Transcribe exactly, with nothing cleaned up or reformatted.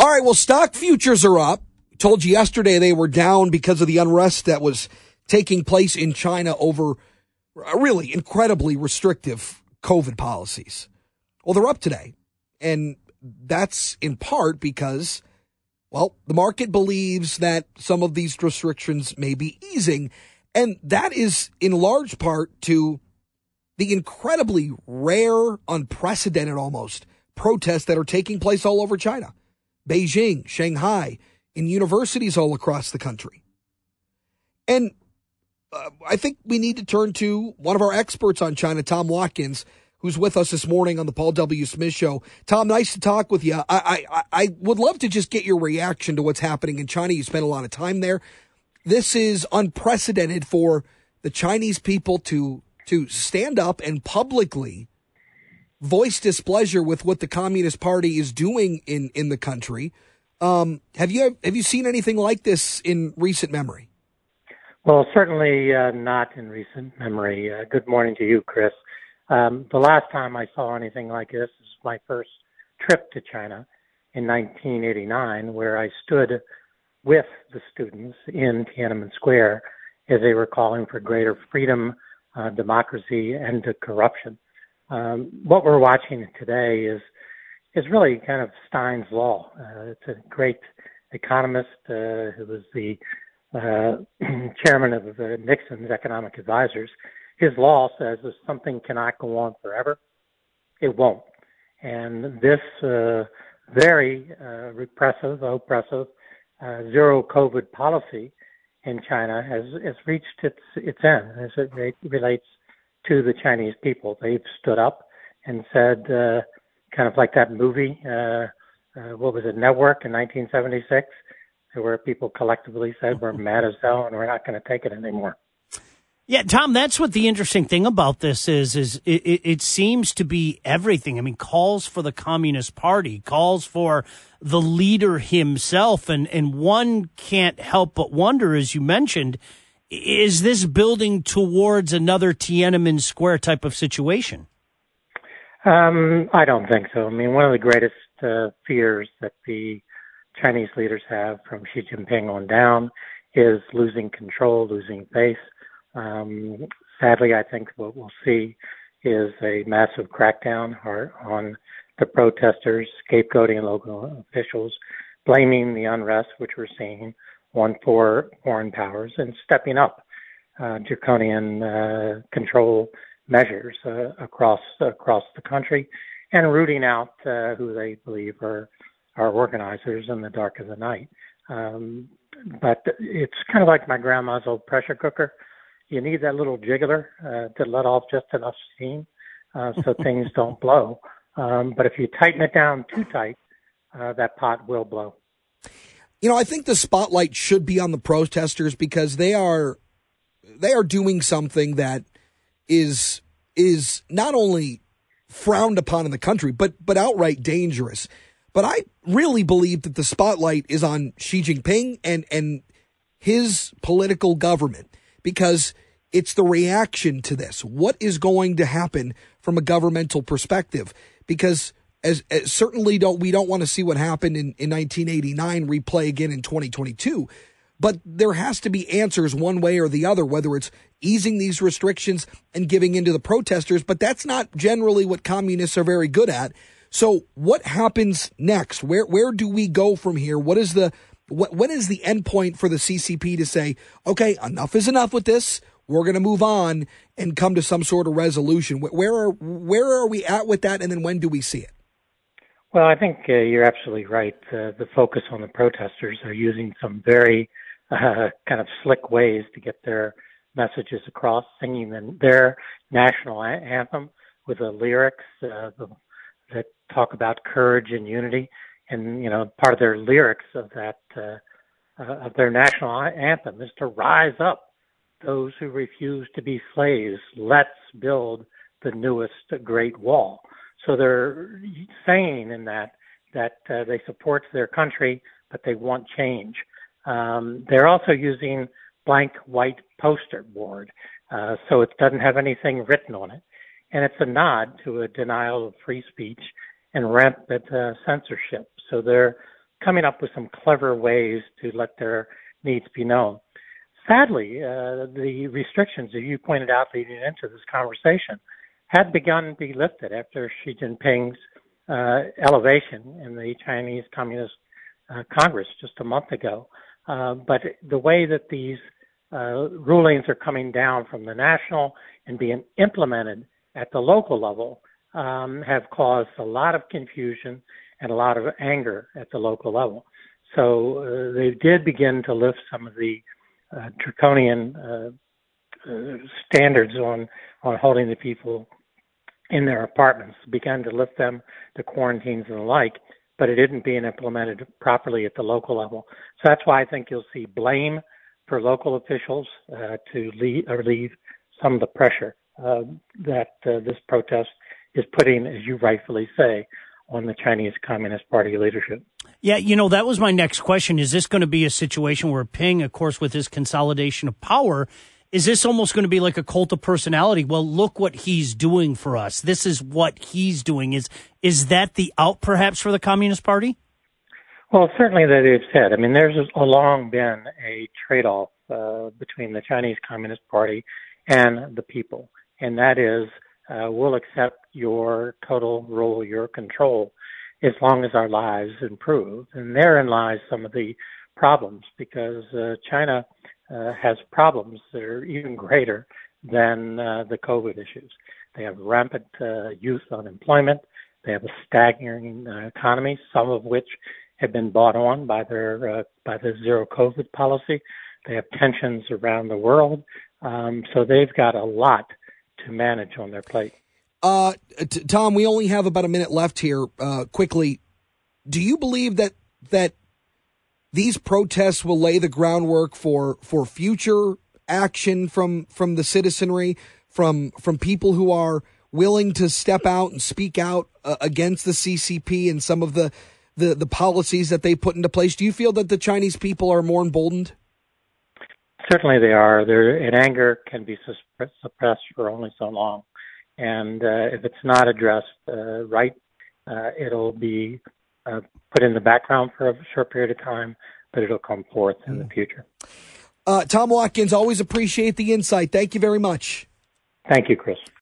All right, well, stock futures are up. I told you yesterday they were down because of the unrest that was taking place in China over really incredibly restrictive COVID policies. Well, they're up today, and that's in part because, well, the market believes that some of these restrictions may be easing, and that is in large part to the incredibly rare, unprecedented almost, protests that are taking place all over China. Beijing, Shanghai, in universities all across the country. And uh, I think we need to turn to one of our experts on China, Tom Watkins, who's with us this morning on the Paul W. Smith Show. Tom, nice to talk with you. I, I, I would love to just get your reaction to what's happening in China. You spent a lot of time there. This is unprecedented for the Chinese people to to stand up and publicly voice displeasure with what the Communist Party is doing in, in the country. Um, have you have you seen anything like this in recent memory? Well, certainly uh, not in recent memory. Uh, good morning to you, Chris. Um, the last time I saw anything like this is my first trip to China in nineteen eighty-nine, where I stood with the students in Tiananmen Square as they were calling for greater freedom, uh, democracy, and to corruption. Um, what we're watching today is is really kind of Stein's law. Uh, it's a great economist uh, who was the uh, chairman of uh, Nixon's economic advisors. His law says if something cannot go on forever, it won't. And this uh, very uh, repressive, oppressive, uh, zero COVID policy in China has, has reached its its end as it re- relates to the Chinese people. They've stood up and said, uh, kind of like that movie, uh, uh, what was it, Network in nineteen seventy-six, where people collectively said, we're mad as hell and we're not going to take it anymore. Yeah, Tom, that's what the interesting thing about this is, is it, it, it seems to be everything. I mean, calls for the Communist Party, calls for the leader himself. And, and one can't help but wonder, as you mentioned, is this building towards another Tiananmen Square type of situation? Um, I don't think so. I mean, one of the greatest uh, fears that the Chinese leaders have from Xi Jinping on down is losing control, losing face. Um, sadly, I think what we'll see is a massive crackdown on the protesters, scapegoating local officials, blaming the unrest, which we're seeing, on for foreign powers, and stepping up uh, draconian uh, control measures uh, across across the country, and rooting out uh, who they believe are are organizers in the dark of the night. Um, but it's kind of like my grandma's old pressure cooker. You need that little jiggler uh, to let off just enough steam uh, so things don't blow. Um, but if you tighten it down too tight, uh, that pot will blow. You know, I think the spotlight should be on the protesters because they are they are doing something that is is not only frowned upon in the country, but but outright dangerous. But I really believe that the spotlight is on Xi Jinping and and his political government, because it's the reaction to this. What is going to happen from a governmental perspective? Because as, as certainly don't we don't want to see what happened in, in nineteen eighty-nine replay again in twenty twenty-two. But there has to be answers one way or the other, whether it's easing these restrictions and giving in to the protesters. But that's not generally what communists are very good at. So what happens next? Where where do we go from here? What is the what when is the end point for the C C P to say, okay, enough is enough with this. We're going to move on and come to some sort of resolution. Where are where are we at with that? And then when do we see it? Well, I think uh, you're absolutely right. Uh, the focus on the protesters are using some very uh, kind of slick ways to get their messages across, singing them, their national anthem with the lyrics uh, the, that talk about courage and unity. And, you know, part of their lyrics of that, uh, uh, of their national anthem is to rise up those who refuse to be slaves. Let's build the newest Great Wall. So they're saying in that that uh, they support their country, but they want change. Um, they're also using blank white poster board, uh, so it doesn't have anything written on it. And it's a nod to a denial of free speech and rampant uh, censorship. So they're coming up with some clever ways to let their needs be known. Sadly, uh, the restrictions that you pointed out leading into this conversation had begun to be lifted after Xi Jinping's uh, elevation in the Chinese Communist uh, Congress just a month ago. Uh, but the way that these uh, rulings are coming down from the national and being implemented at the local level um, have caused a lot of confusion and a lot of anger at the local level. So uh, they did begin to lift some of the uh, draconian uh, uh, standards on, on holding the people in their apartments, began to lift them to quarantines and the like, but it isn't being implemented properly at the local level. So that's why I think you'll see blame for local officials uh, to leave, or relieve some of the pressure uh, that uh, this protest is putting, as you rightfully say, on the Chinese Communist Party leadership. Yeah, you know, that was my next question. Is this going to be a situation where Ping, of course, with his consolidation of power, is this almost going to be like a cult of personality? Well, look what he's doing for us. This is what he's doing. Is is that the out, perhaps, for the Communist Party? Well, certainly that they've said. I mean, there's a long been a trade-off uh, between the Chinese Communist Party and the people, and that is uh, we'll accept your total rule, your control, as long as our lives improve. And therein lies some of the problems, because uh, China uh, has problems that are even greater than uh, the COVID issues. They have rampant uh, youth unemployment. They have a staggering uh, economy, some of which have been bought on by their uh, by the zero COVID policy. They have tensions around the world, um, so they've got a lot to manage on their plate. Uh, t- Tom, we only have about a minute left here. Uh, quickly, do you believe that that these protests will lay the groundwork for for future action from from the citizenry, from from people who are willing to step out and speak out uh, against the C C P and some of the, the the policies that they put into place? Do you feel that the Chinese people are more emboldened? Certainly they are. Their and anger can be suppressed for only so long. And uh, if it's not addressed uh, right, uh, it'll be uh, put in the background for a short period of time, but it'll come forth in the future. Uh, Tom Watkins, always appreciate the insight. Thank you very much. Thank you, Chris.